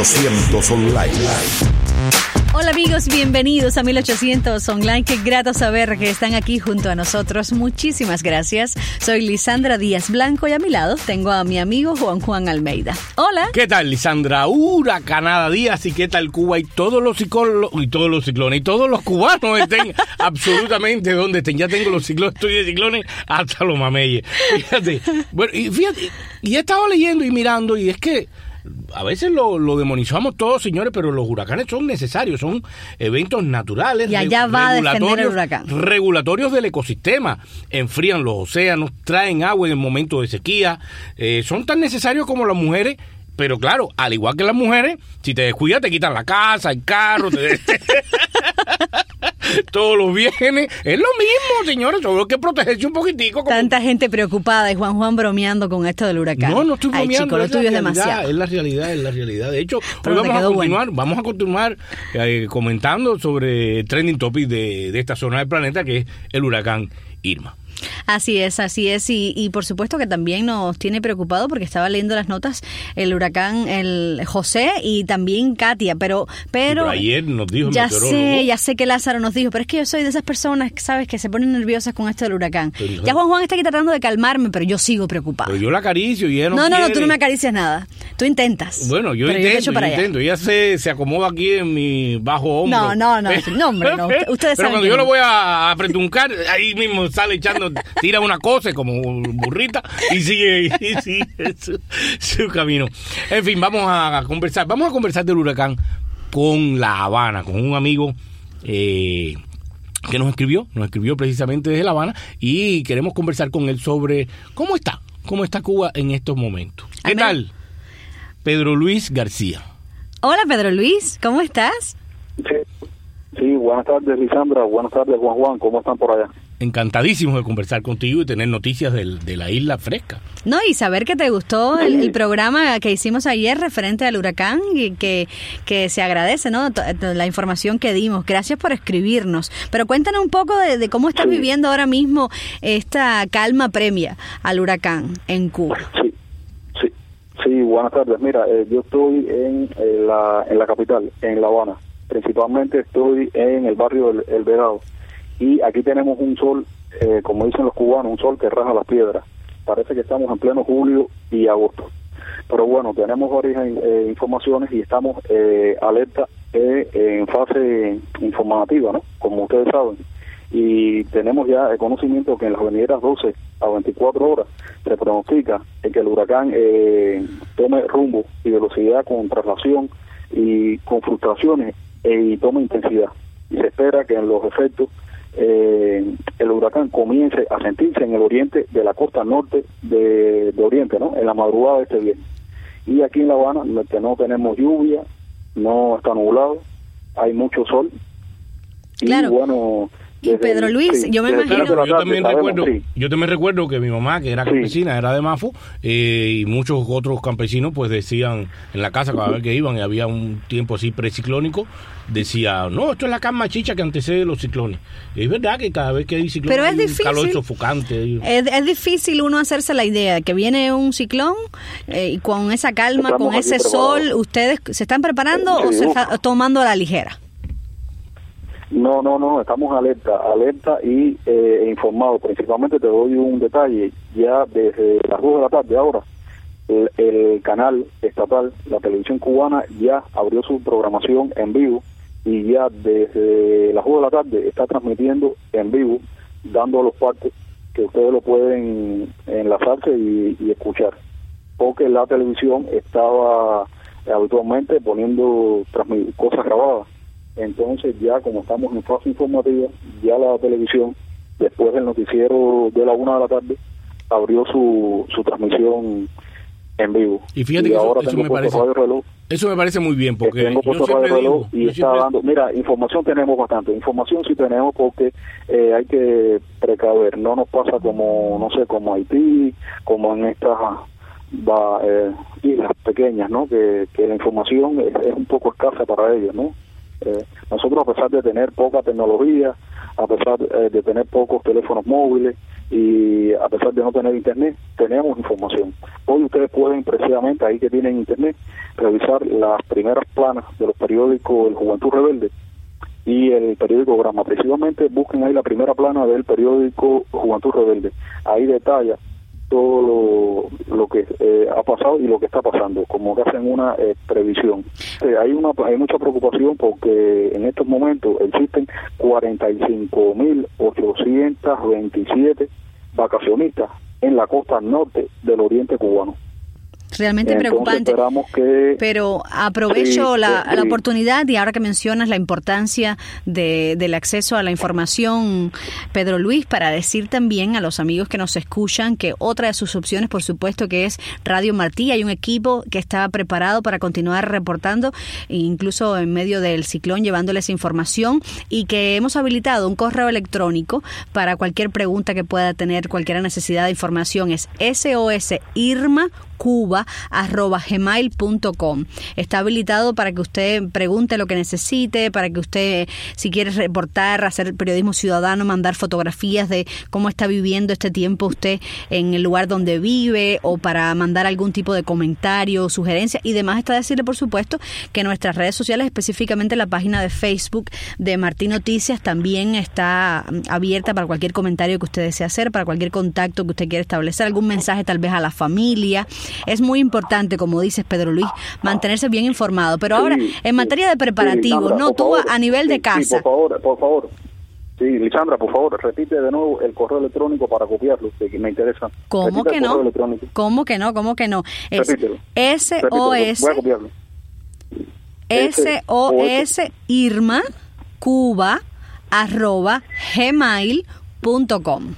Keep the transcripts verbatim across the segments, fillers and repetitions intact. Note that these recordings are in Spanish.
ochocientos Online. Hola amigos, bienvenidos a mil ochocientos Online. Qué grato saber que están aquí junto a nosotros. Muchísimas gracias. Soy Lisandra Díaz Blanco y a mi lado tengo a mi amigo Juan Juan Almeida. Hola. ¿Qué tal, Lisandra? Huracanada Díaz. ¿Y qué tal Cuba? Y todos los ciclones, y todos los ciclones, y todos los cubanos estén absolutamente donde estén. Ya tengo los ciclones, estoy de ciclones hasta los mameyes. Fíjate. Bueno, y fíjate, y he estado leyendo y mirando, y es que a veces lo, lo demonizamos todos, señores, pero los huracanes son necesarios, son eventos naturales. Y allá va a defender el huracán. Regulatorios del ecosistema. Enfrían los océanos, traen agua en el momento de sequía. Eh, son tan necesarios como las mujeres. Pero claro, al igual que las mujeres, si te descuidas te quitan la casa, el carro, te... todos los bienes. Es lo mismo, señores, solo hay que protegerse un poquitico. Como... Tanta gente preocupada y Juan Juan bromeando con esto del huracán. No, no estoy bromeando. Ay, chico, lo es tuyo es realidad, demasiado. Es la realidad, es la realidad. De hecho, hoy vamos a continuar, bueno. vamos a continuar eh, comentando sobre el trending topic de, de esta zona del planeta, que es el huracán Irma. Así es, así es, y, y por supuesto que también nos tiene preocupado porque estaba leyendo las notas el huracán el José y también Katia, pero pero, sí, pero ayer nos dijo el ya meteorólogo. sé, ya sé que Lázaro nos dijo, pero es que yo soy de esas personas, sabes, que se ponen nerviosas con esto del huracán. Pero, ya Juan Juan está aquí tratando de calmarme, pero yo sigo preocupada. Pero yo la acaricio y ella no No, no, quiere. no, tú no me acaricias nada. Tú intentas. Bueno, yo pero intento, yo, yo para intento. Ella se, se acomoda aquí en mi bajo hombro. No, no, no, no, hombre, no. Ustedes pero saben cuando yo no. lo voy a apretuncar, ahí mismo sale echando, tira una cosa como burrita y sigue, y sigue su, su camino. En fin, vamos a conversar, vamos a conversar del huracán con La Habana, con un amigo eh, que nos escribió, nos escribió precisamente desde La Habana y queremos conversar con él sobre cómo está, cómo está Cuba en estos momentos. ¿Qué Amén. tal? Pedro Luis García. Hola Pedro Luis, ¿cómo estás? Sí, sí, buenas tardes Lisandra, buenas tardes Juan Juan, ¿cómo están por allá? Encantadísimos de conversar contigo y tener noticias del, de la isla fresca. No, y saber que te gustó el, el programa que hicimos ayer referente al huracán y que, que se agradece, ¿no? La información que dimos. Gracias por escribirnos. Pero cuéntanos un poco de, de cómo estás sí. viviendo ahora mismo esta calma premia al huracán en Cuba. Sí, sí, sí, buenas tardes. Mira, eh, yo estoy en, en, la, en la capital, en La Habana. Principalmente estoy en el barrio El, el Vedado. Y aquí tenemos un sol, eh, como dicen los cubanos, un sol que raja las piedras. Parece que estamos en pleno julio y agosto. Pero bueno, tenemos varias eh, informaciones y estamos eh, alerta eh, en fase informativa, ¿no? Como ustedes saben. Y tenemos ya el conocimiento que en las venideras doce a veinticuatro horas se pronostica que el huracán eh, tome rumbo y velocidad con traslación y con fluctuaciones eh, y tome intensidad. Y se espera que en los efectos Eh, el huracán comience a sentirse en el oriente de la costa norte de, de Oriente, ¿no? En la madrugada de este viernes. Y aquí en La Habana, que no tenemos lluvia, no está nublado, hay mucho sol. Claro. Y bueno... Y Pedro Luis, sí, yo me imagino... Pero yo también sabemos, recuerdo, sí. yo también recuerdo que mi mamá, que era campesina, sí. era de Mafo, eh, y muchos otros campesinos pues decían en la casa cada vez que iban y había un tiempo así preciclónico, decía, no, esto es la calma chicha que antecede los ciclones. Y es verdad que cada vez que hay ciclones Pero es hay difícil, un calor sofocante. Es, es difícil uno hacerse la idea de que viene un ciclón eh, y con esa calma, Estamos con ese sol, ¿ustedes se están preparando sí, o se está tomando a la ligera? No, no, no, estamos alerta, alerta y eh, informados. Principalmente te doy un detalle, ya desde las dos de la tarde ahora, el, el canal estatal, la televisión cubana, ya abrió su programación en vivo y ya desde las dos de la tarde está transmitiendo en vivo, dando los partes que ustedes lo pueden enlazarse y, y escuchar. Porque la televisión estaba habitualmente poniendo cosas grabadas. Entonces ya como estamos en fase informativa, ya la televisión, después del noticiero de la una de la tarde, abrió su, su transmisión en vivo. Y fíjate y que ahora eso, eso, tengo me parece, radio reloj, eso me parece muy bien, porque tengo yo siempre radio digo... Y está siempre... dando, mira, información tenemos bastante, información sí tenemos porque eh, hay que precaver, no nos pasa como, no sé, como Haití, como en estas va, eh, islas pequeñas, ¿no? Que, que la información es, es un poco escasa para ellos, ¿no? Eh, nosotros, a pesar de tener poca tecnología, a pesar eh, de tener pocos teléfonos móviles y a pesar de no tener internet, tenemos información. Hoy ustedes pueden precisamente, ahí que tienen internet, revisar las primeras planas de los periódicos El Juventud Rebelde y el periódico Grama. Precisamente busquen ahí la primera plana del periódico Juventud Rebelde. Ahí detalla todo lo, lo que eh, ha pasado y lo que está pasando, como que hacen una eh, previsión. Eh, hay una hay mucha preocupación porque en estos momentos existen cuarenta y cinco mil ochocientos veintisiete vacacionistas en la costa norte del oriente cubano. Realmente Entonces, preocupante. esperamos que, Pero aprovecho sí, la, sí. la oportunidad, y ahora que mencionas la importancia de, del acceso a la información, Pedro Luis, para decir también a los amigos que nos escuchan que otra de sus opciones, por supuesto, que es Radio Martí. Hay un equipo que está preparado para continuar reportando, incluso en medio del ciclón, llevándoles información, y que hemos habilitado un correo electrónico para cualquier pregunta que pueda tener, cualquier necesidad de información. Es sosirma cuba arroba gmail punto com. Está habilitado para que usted pregunte lo que necesite, para que usted, si quiere reportar, hacer periodismo ciudadano, mandar fotografías de cómo está viviendo este tiempo usted en el lugar donde vive, o para mandar algún tipo de comentario, sugerencia. Y demás está decirle, por supuesto, que nuestras redes sociales, específicamente la página de Facebook de Martí Noticias, también está abierta para cualquier comentario que usted desee hacer, para cualquier contacto que usted quiera establecer, algún mensaje tal vez a la familia. Es muy importante, como dices, Pedro Luis, mantenerse bien informado. Pero ahora, sí, en materia de preparativos, sí, Lisandra, no, tú favor, a nivel sí, de casa. Sí, por favor, por favor. Sí, Lisandra, por favor, repite de nuevo el correo electrónico para copiarlo, que me interesa. ¿Cómo Repite que el correo no? electrónico. ¿Cómo que no? ¿Cómo que no? Es Repítelo. S O S Voy a copiarlo. S O S Irma Cuba arroba gmail punto com.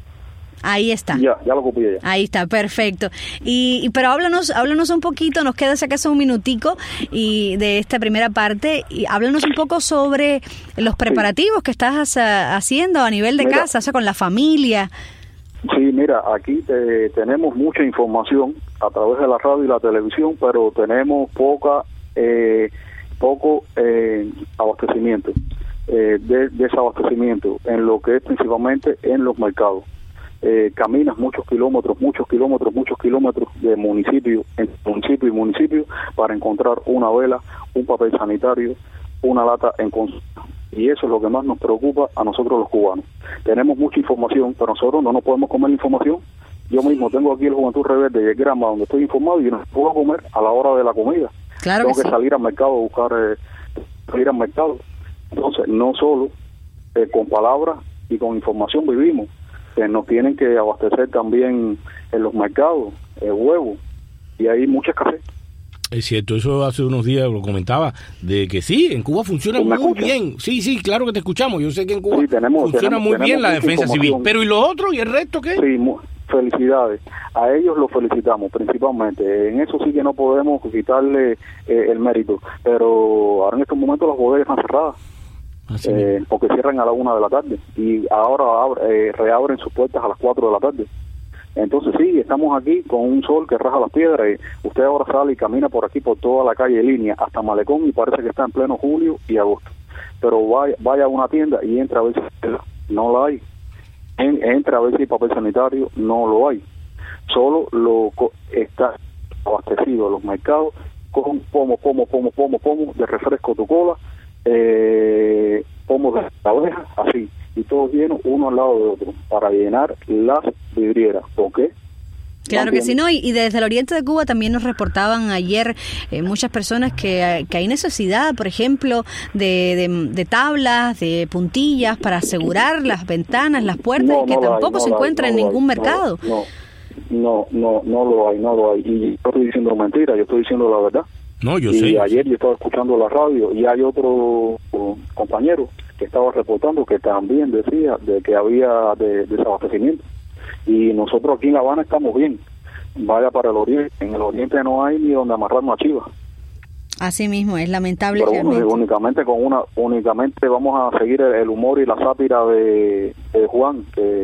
Ahí está. Ya, ya lo copié ya. Ahí está, perfecto. Y, y pero háblanos, háblanos un poquito, nos queda si acaso un minutico y de esta primera parte, y háblanos un poco sobre los preparativos sí. que estás uh, haciendo a nivel de mira, casa, o sea, con la familia. Sí, mira, aquí te, tenemos mucha información a través de la radio y la televisión, pero tenemos poca, eh, poco eh, abastecimiento, eh, de, desabastecimiento en lo que es principalmente en los mercados. Eh, caminas muchos kilómetros, muchos kilómetros, muchos kilómetros de municipio en municipio y municipio para encontrar una vela, un papel sanitario, una lata en consulta. Y eso es lo que más nos preocupa a nosotros los cubanos. Tenemos mucha información, pero nosotros no nos podemos comer la información. Yo mismo tengo aquí el Juventud Rebelde y el Grama, donde estoy informado, y no puedo comer a la hora de la comida. Claro tengo que, que sí. salir al mercado a buscar, eh, salir al mercado. Entonces, no solo eh, con palabras y con información vivimos, que nos tienen que abastecer también en los mercados, el huevo, y hay mucha escasez. Es cierto, eso hace unos días lo comentaba, de que sí, en Cuba funciona muy escucha? bien. Sí, sí, claro que te escuchamos. Yo sé que en Cuba sí, tenemos, funciona tenemos, muy tenemos bien la defensa civil. Pero ¿y los otros? ¿Y el resto qué? Sí, mu- felicidades. A ellos los felicitamos principalmente. En eso sí que no podemos quitarle eh, el mérito. Pero ahora en estos momentos las bodegas están cerradas. Eh, porque cierran a la una de la tarde y ahora abre, eh, reabren sus puertas a las cuatro de la tarde. Entonces sí, estamos aquí con un sol que raja las piedras y usted ahora sale y camina por aquí por toda la calle Línea hasta Malecón y parece que está en pleno julio y agosto. Pero vaya, vaya a una tienda y entra a ver si no la hay. En, entra a ver si hay papel sanitario, no lo hay. Solo lo está abastecido los mercados con pomo, pomo, pomo, pomo, pomo de refresco tu cola, eh, pomos de abeja, así, y todos llenos uno al lado de otro, para llenar las vidrieras. ¿Por qué? Claro que sí, no, y, y desde el oriente de Cuba también nos reportaban ayer eh, muchas personas que, que hay necesidad, por ejemplo, de, de, de tablas, de puntillas para asegurar las ventanas, las puertas, no, y que no tampoco hay, no se encuentra hay, en no ningún hay, mercado. No, no, no, no lo hay, no lo hay. Y yo estoy diciendo mentira, yo estoy diciendo la verdad. No, yo y sé. ayer yo estaba escuchando la radio y hay otro compañero que estaba reportando que también decía de que había de, desabastecimiento. Y nosotros aquí en La Habana estamos bien. Vaya para el oriente. En el oriente no hay ni donde amarrar una chiva. Así mismo, es lamentable. Pero bueno, únicamente con una, únicamente vamos a seguir el, el humor y la sátira de, de Juan, que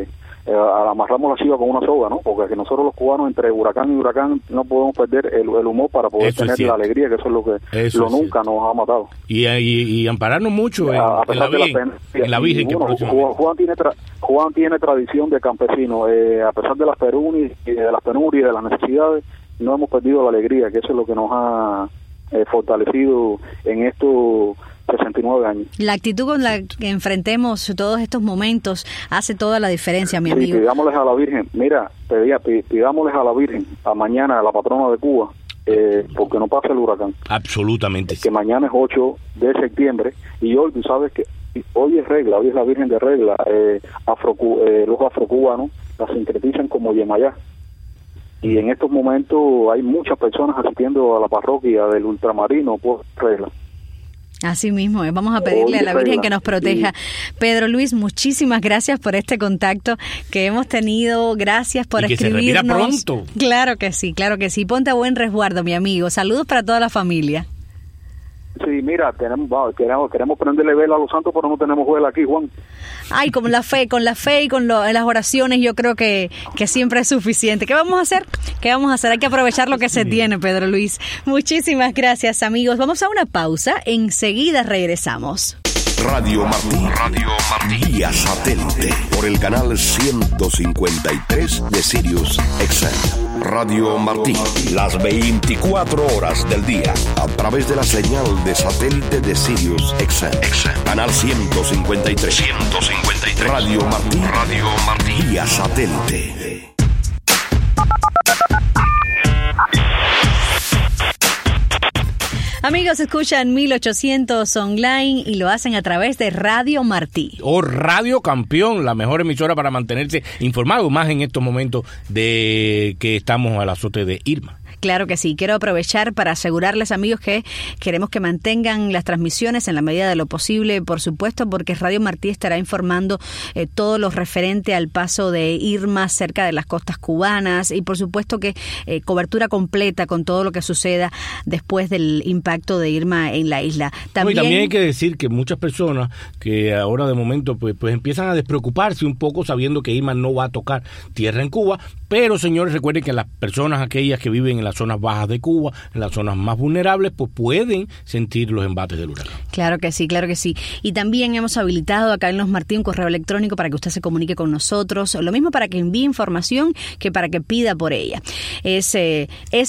eh, amarramos la chiva con una soga, ¿no? Porque que nosotros los cubanos, entre huracán y huracán, no podemos perder el, el humor para poder Eso tener la alegría, que eso es lo que eso lo nunca cierto. nos ha matado. Y, y, y ampararnos mucho en, a, a en, la, Virgen, la, en la Virgen. Y, bueno, Juan, Juan, tiene tra, Juan tiene tradición de campesino, eh, a pesar de las penurias, de las penurias, de las necesidades, no hemos perdido la alegría, que eso es lo que nos ha eh, fortalecido en estos sesenta y nueve años. La actitud con la que enfrentemos todos estos momentos hace toda la diferencia, mi sí, amigo. Pidámosles a la Virgen, mira, pedía, pidámosles a la Virgen, a mañana, a la patrona de Cuba, eh, porque no pase el huracán. Absolutamente. Que mañana es ocho de septiembre, y hoy, tú sabes que hoy es regla, hoy es la Virgen de regla, eh, afro, eh, los afrocubanos la sincretizan como Yemayá. Y en estos momentos hay muchas personas asistiendo a la parroquia del ultramarino por regla. Así mismo, vamos a pedirle a la Virgen que nos proteja. Pedro Luis, muchísimas gracias por este contacto que hemos tenido. Gracias por y que escribirnos. Se repita pronto. Claro que sí, claro que sí. Ponte a buen resguardo, mi amigo. Saludos para toda la familia. Sí, mira, tenemos, queremos, queremos prenderle vela a los santos, pero no tenemos vela aquí, Juan. Ay, con la fe, con la fe y con lo, las oraciones, yo creo que, que siempre es suficiente. ¿Qué vamos a hacer? ¿Qué vamos a hacer? Hay que aprovechar lo que se tiene, Pedro Luis. Muchísimas gracias, amigos. Vamos a una pausa. Enseguida regresamos. Radio Martí, Radio Martí, vía satélite, por el canal ciento cincuenta y tres de Sirius X M. Radio Martí, las veinticuatro horas del día, a través de la señal de satélite de Sirius X M. Canal ciento cincuenta y tres. ciento cincuenta y tres. Radio Martí, Radio Martí, vía satélite. Amigos, escuchan mil ochocientos online y lo hacen a través de Radio Martí. O Radio Campeón, la mejor emisora para mantenerse informado, más en estos momentos de que estamos al azote de Irma. Claro que sí. Quiero aprovechar para asegurarles, amigos, que queremos que mantengan las transmisiones en la medida de lo posible, por supuesto, porque Radio Martí estará informando eh, todo lo referente al paso de Irma cerca de las costas cubanas y, por supuesto, que eh, cobertura completa con todo lo que suceda después del impacto de Irma en la isla. También, no, y también hay que decir que muchas personas que ahora de momento pues, pues empiezan a despreocuparse un poco sabiendo que Irma no va a tocar tierra en Cuba, pero, señores, recuerden que las personas aquellas que viven en las zonas bajas de Cuba, en las zonas más vulnerables, pues pueden sentir los embates del huracán. Claro que sí, claro que sí. Y también hemos habilitado acá en Los Martí un correo electrónico para que usted se comunique con nosotros, lo mismo para que envíe información que para que pida por ella. Es eh,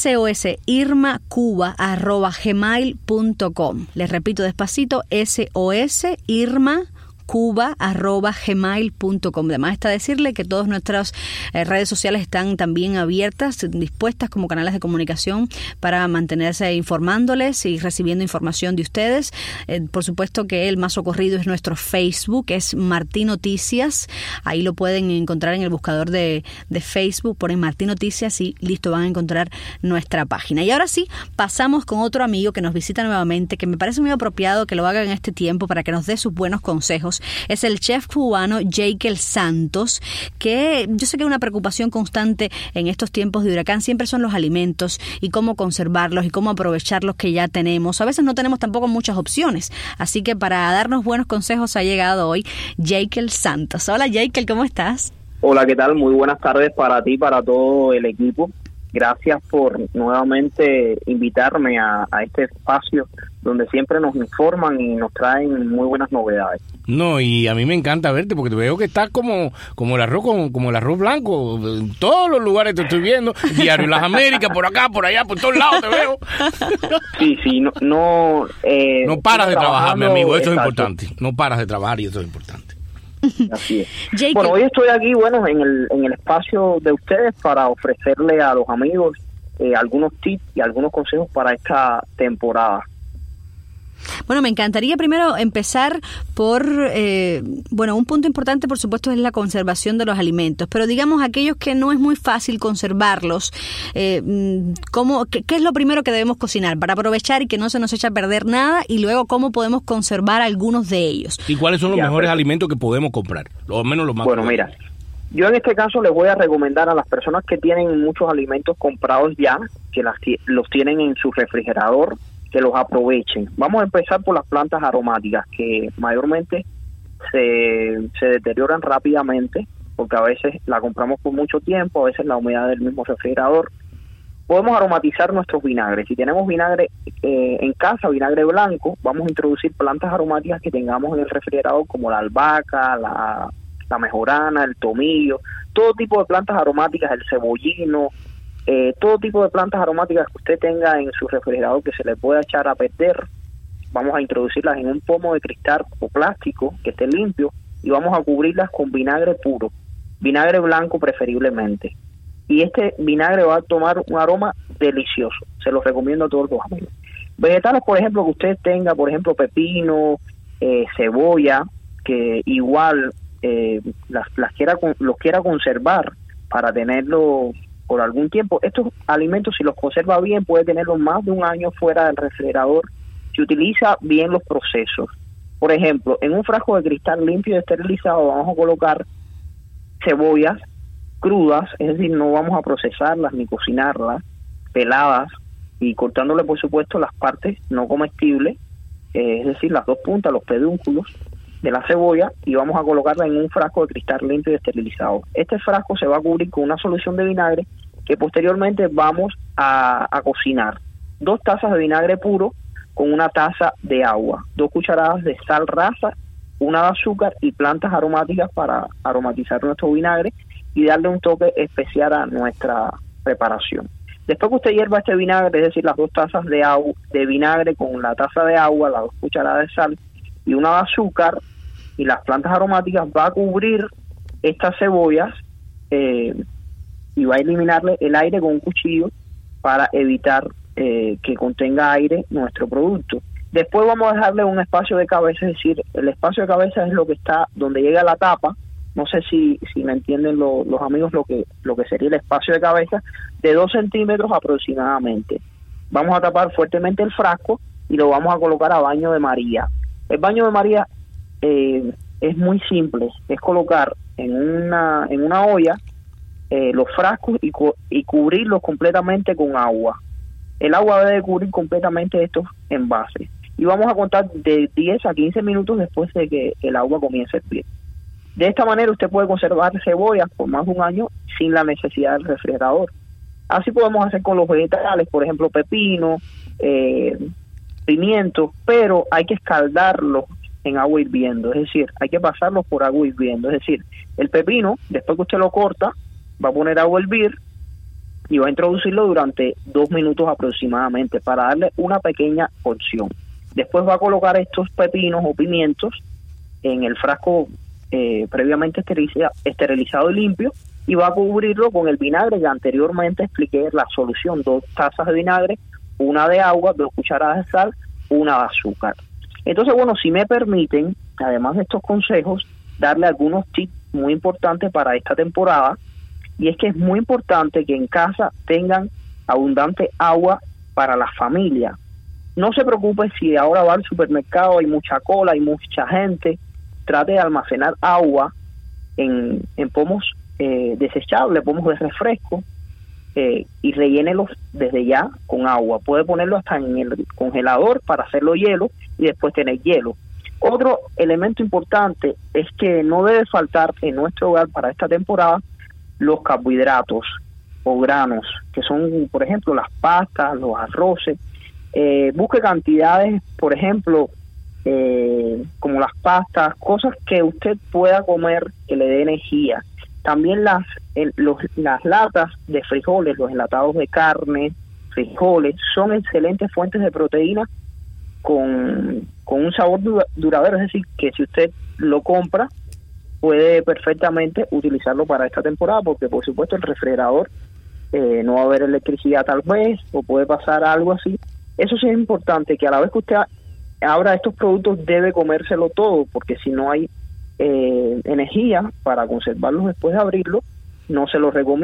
sosirmacuba arroba gmail punto com. Les repito despacito, sosirma cuba arroba gmail punto com. Además está decirle que todas nuestras eh, redes sociales están también abiertas, dispuestas como canales de comunicación para mantenerse informándoles y recibiendo información de ustedes. Eh, por supuesto que el más socorrido es nuestro Facebook, es Martí Noticias. Ahí lo pueden encontrar en el buscador de, de Facebook, ponen Martí Noticias y listo, van a encontrar nuestra página. Y ahora sí, pasamos con otro amigo que nos visita nuevamente, que me parece muy apropiado que lo haga en este tiempo para que nos dé sus buenos consejos. Es el chef cubano Jekyll Santos, que yo sé que una preocupación constante en estos tiempos de huracán siempre son los alimentos y cómo conservarlos y cómo aprovechar los que ya tenemos. A veces no tenemos tampoco muchas opciones, así que para darnos buenos consejos ha llegado hoy Jekyll Santos. Hola Jekyll, ¿cómo estás? Hola, ¿qué tal? Muy buenas tardes para ti, para todo el equipo. Gracias por nuevamente invitarme a, a este espacio donde siempre nos informan y nos traen muy buenas novedades. No, y a mí me encanta verte porque te veo que estás como como el arroz como, como el arroz blanco. En todos los lugares te estoy viendo. Diario Las Américas, por acá, por allá, por todos lados te veo. Sí, sí, no... No, eh, no paras de trabajar, mi amigo, eso exacto. Es importante. No paras de trabajar y eso es importante. Así es. Bueno, hoy estoy aquí, bueno, en el en el espacio de ustedes para ofrecerle a los amigos eh, algunos tips y algunos consejos para esta temporada. Bueno, me encantaría primero empezar por, eh, bueno, un punto importante, por supuesto, es la conservación de los alimentos, pero digamos aquellos que no es muy fácil conservarlos, eh, ¿cómo, qué, ¿qué es lo primero que debemos cocinar para aprovechar y que no se nos eche a perder nada? Y luego, ¿cómo podemos conservar algunos de ellos? ¿Y cuáles son los ya, mejores pero, alimentos que podemos comprar? O al menos los más Bueno, mira, yo en este caso les voy a recomendar a las personas que tienen muchos alimentos comprados ya, que las, los tienen en su refrigerador, que los aprovechen. Vamos a empezar por las plantas aromáticas, que mayormente se, se deterioran rápidamente porque a veces la compramos por mucho tiempo, a veces la humedad del mismo refrigerador. Podemos aromatizar nuestros vinagres. Si tenemos vinagre eh, en casa, vinagre blanco, vamos a introducir plantas aromáticas que tengamos en el refrigerador, como la albahaca, la, la mejorana, el tomillo, todo tipo de plantas aromáticas, el cebollino, eh, todo tipo de plantas aromáticas que usted tenga en su refrigerador que se le pueda echar a perder. Vamos a introducirlas en un pomo de cristal o plástico que esté limpio y vamos a cubrirlas con vinagre puro, vinagre blanco preferiblemente. Y este vinagre va a tomar un aroma delicioso. Se los recomiendo a todos los amigos. Vegetales, por ejemplo, que usted tenga, por ejemplo, pepino, eh, cebolla, que igual eh, las, las quiera los quiera conservar para tenerlo por algún tiempo. Estos alimentos, si los conserva bien, puede tenerlos más de un año fuera del refrigerador, si utiliza bien los procesos. Por ejemplo, en un frasco de cristal limpio y esterilizado vamos a colocar cebollas crudas, es decir, no vamos a procesarlas ni cocinarlas, peladas y cortándole, por supuesto, las partes no comestibles, eh, es decir, las dos puntas, los pedúnculos de la cebolla, y vamos a colocarla en un frasco de cristal limpio y esterilizado. Este frasco se va a cubrir con una solución de vinagre que posteriormente vamos a, a cocinar. Dos tazas de vinagre puro con una taza de agua, dos cucharadas de sal rasa, una de azúcar y plantas aromáticas para aromatizar nuestro vinagre y darle un toque especial a nuestra preparación. Después que usted hierva este vinagre, es decir, las dos tazas de agua de vinagre con la taza de agua, las dos cucharadas de sal y una de azúcar y las plantas aromáticas, va a cubrir estas cebollas eh, y va a eliminarle el aire con un cuchillo para evitar eh, que contenga aire nuestro producto. Después vamos a dejarle un espacio de cabeza, es decir, el espacio de cabeza es lo que está donde llega la tapa. No sé si si me entienden lo, los amigos lo que lo que sería el espacio de cabeza, de dos centímetros aproximadamente. Vamos a tapar fuertemente el frasco y lo vamos a colocar a baño de María. El baño de María eh, es muy simple, es colocar en una en una olla eh, los frascos y, cu- y cubrirlos completamente con agua. El agua debe cubrir completamente estos envases. Y vamos a contar de diez a quince minutos después de que el agua comience a hervir. De esta manera usted puede conservar cebollas por más de un año sin la necesidad del refrigerador. Así podemos hacer con los vegetales, por ejemplo, pepino, eh, pimiento, pero hay que escaldarlos en agua hirviendo, es decir, hay que pasarlos por agua hirviendo. Es decir, el pepino, después que usted lo corta, va a poner agua a hervir y va a introducirlo durante dos minutos aproximadamente para darle una pequeña porción. Después va a colocar estos pepinos o pimientos en el frasco eh, previamente esteriliza, esterilizado y limpio y va a cubrirlo con el vinagre que anteriormente expliqué, la solución, dos tazas de vinagre, una de agua, dos cucharadas de sal, una de azúcar. Entonces, bueno, si me permiten, además de estos consejos, darle algunos tips muy importantes para esta temporada, y es que es muy importante que en casa tengan abundante agua para la familia. No se preocupe si ahora va al supermercado, hay mucha cola, hay mucha gente, trate de almacenar agua en, en pomos eh, desechables, pomos de refresco, eh, y rellénelos desde ya con agua. Puede ponerlo hasta en el congelador para hacerlo hielo y después tener hielo. Otro elemento importante es que no debe faltar en nuestro hogar para esta temporada los carbohidratos o granos, que son, por ejemplo, las pastas, los arroces. Eh, busque cantidades, por ejemplo, eh, como las pastas, cosas que usted pueda comer que le dé energía. También las el, los, las latas de frijoles, los enlatados de carne, frijoles, son excelentes fuentes de proteína con, con un sabor duradero, es decir, que si usted lo compra, puede perfectamente utilizarlo para esta temporada, porque por supuesto el refrigerador eh, no va a haber electricidad tal vez, o puede pasar algo así. Eso sí es importante, que a la vez que usted abra estos productos debe comérselo todo, porque si no hay eh, energía para conservarlos después de abrirlo, no se los recomiendo.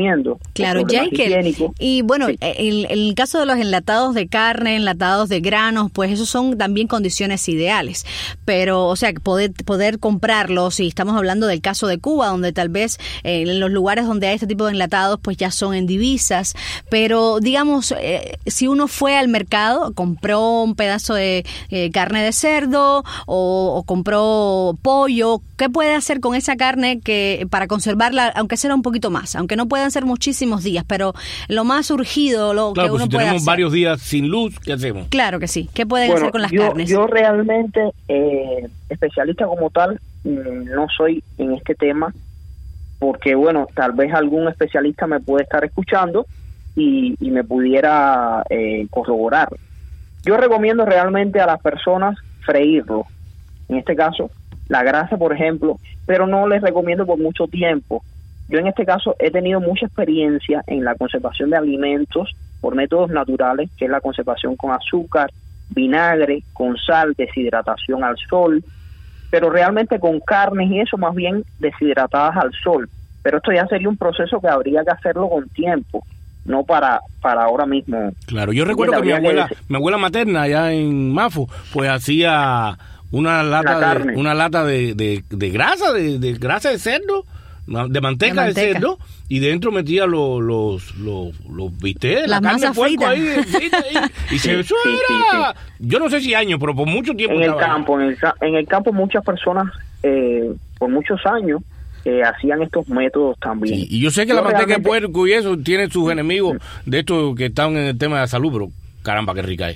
Claro, Jake. Y bueno, sí. en, en el caso de los enlatados de carne, enlatados de granos, pues esos son también condiciones ideales. Pero, o sea, poder, poder comprarlos, y estamos hablando del caso de Cuba, donde tal vez eh, en los lugares donde hay este tipo de enlatados, pues ya son en divisas. Pero, digamos, eh, si uno fue al mercado, compró un pedazo de eh, carne de cerdo o, o compró pollo, ¿qué puede hacer con esa carne que para conservarla, aunque sea un poquito más, aunque no puedan ser muchísimos días, pero lo más urgido, lo claro, que pues uno si puede tenemos hacer? varios días sin luz, ¿qué hacemos? Claro que sí. ¿Qué pueden bueno, hacer con las yo, carnes? Yo realmente, eh, especialista como tal, no soy en este tema, porque bueno, tal vez algún especialista me puede estar escuchando y, y me pudiera eh, corroborar. Yo recomiendo realmente a las personas freírlo, en este caso la grasa, por ejemplo, pero no les recomiendo por mucho tiempo. Yo en este caso he tenido mucha experiencia en la conservación de alimentos por métodos naturales, que es la conservación con azúcar, vinagre, con sal, deshidratación al sol, pero realmente con carnes y eso más bien deshidratadas al sol. Pero esto ya sería un proceso que habría que hacerlo con tiempo, no para para ahora mismo. Claro, yo recuerdo que mi abuela, que... mi abuela materna allá en Mafo, pues hacía una lata de, una lata de, de, de grasa, de, de grasa de cerdo, de manteca de, manteca. de cerdo, y dentro metía los los los, los bistecs, la carne de puerco ahí, ahí, y se, eso sí, era, sí, sí. Yo no sé si años, pero por mucho tiempo. En el campo, en el, en el campo muchas personas, eh, por muchos años, Eh, hacían estos métodos también. Sí, y yo sé que yo la manteca realmente... de puerco y eso tiene sus enemigos de estos que están en el tema de la salud, pero caramba, qué rica es.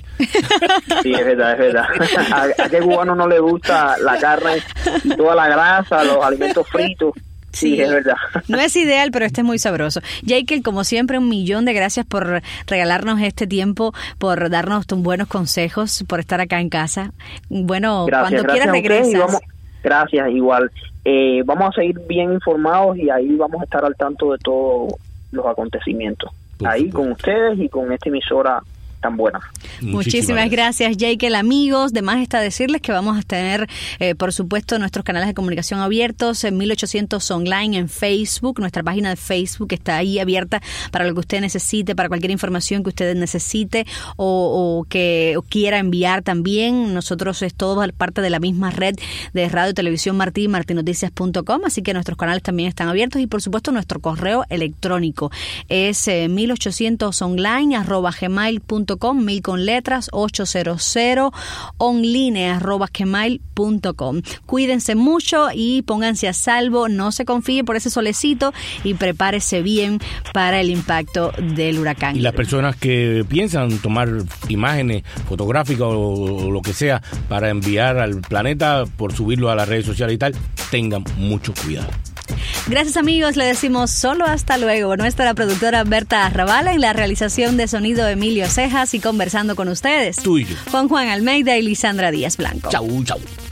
Sí, es verdad, es verdad. ¿A, a qué cubano no le gusta la carne y toda la grasa, los alimentos fritos? Sí, sí, es verdad. No es ideal, pero este es muy sabroso. Jekyll, como siempre, un millón de gracias por regalarnos este tiempo, por darnos tus buenos consejos, por estar acá en casa. Bueno, gracias, cuando gracias quieras regresas. Vamos, gracias, igual. Eh, vamos a seguir bien informados y ahí vamos a estar al tanto de todos los acontecimientos. Por ahí supuesto. Con ustedes y con esta emisora tan buena. Muchísimas, Muchísimas gracias, Jekyll. Amigos, de más está decirles que vamos a tener, eh, por supuesto, nuestros canales de comunicación abiertos en mil ochocientos Online en Facebook. Nuestra página de Facebook está ahí abierta para lo que usted necesite, para cualquier información que usted necesite o, o que o quiera enviar también. Nosotros es todo parte de la misma red de Radio y Televisión Martí, martinoticias punto com, así que nuestros canales también están abiertos y, por supuesto, nuestro correo electrónico es eh, mil ochocientos online arroba gmail punto com, mil con letras, ochocientos online arroba gmail punto com. Cuídense mucho y pónganse a salvo, no se confíe por ese solecito y prepárese bien para el impacto del huracán. Y las personas que piensan tomar imágenes fotográficas o, o lo que sea para enviar al planeta por subirlo a las redes sociales y tal, tengan mucho cuidado. Gracias, amigos, le decimos solo hasta luego. Nuestra productora Berta Arrabala, en la realización de sonido Emilio Cejas, y conversando con ustedes tú y yo, Juan Juan Almeida y Lisandra Díaz Blanco. Chau, chau.